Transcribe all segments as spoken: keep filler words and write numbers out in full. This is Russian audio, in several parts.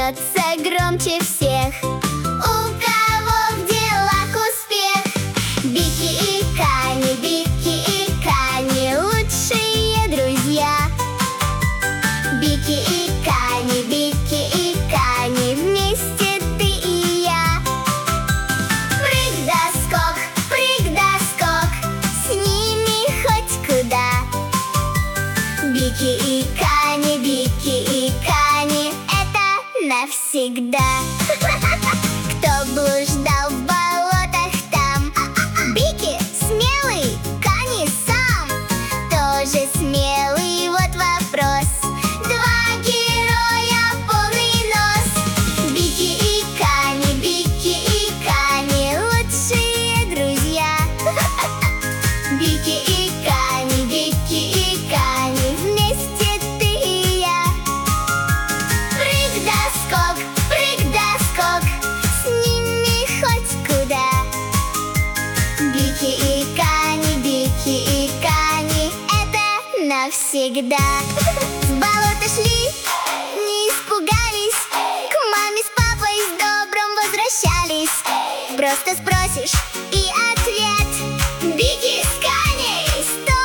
смеется громче всех. У кого в делах успех? Бики и Кани, Бики и Кани, лучшие друзья. Бики и Кани, Бики и Кани, вместе ты и я. Прыг да скок, прыг да скок, с ними хоть куда. Бики и Кани, Бики и Кани, это навсегда. Кто блуждал в болотах там? Бики смелый, Кани сам тоже смелый, вот вопрос. Два героя, полный нос. Бики и Кани, Бики и Кани, лучшие друзья. Бики и Кани, Бики и Кани, вместе ты и я. Прыг да скок, прыг да скок, с ними хоть куда. Бики и Кани, Бики и Кани, это навсегда. В болото шли, не испугались, к маме с папой с добром возвращались. Просто спросишь и ответ: Бики с Каней, сто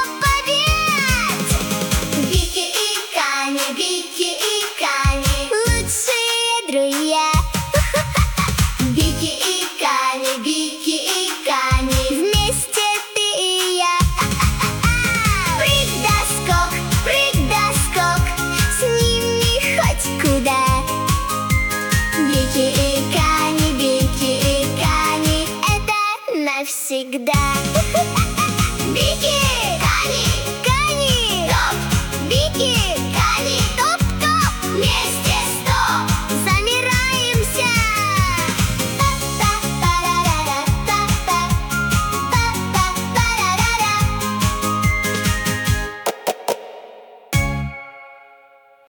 побед! Бики и Кани, Бики и Кани, лучшие друзья. Бики и Кани, Бики и Кани, вместе ты и я. Прыг да скок, прыг да скок, с ними хоть куда. Бики и Кани, Бики и Кани, это навсегда. Бики, Кани,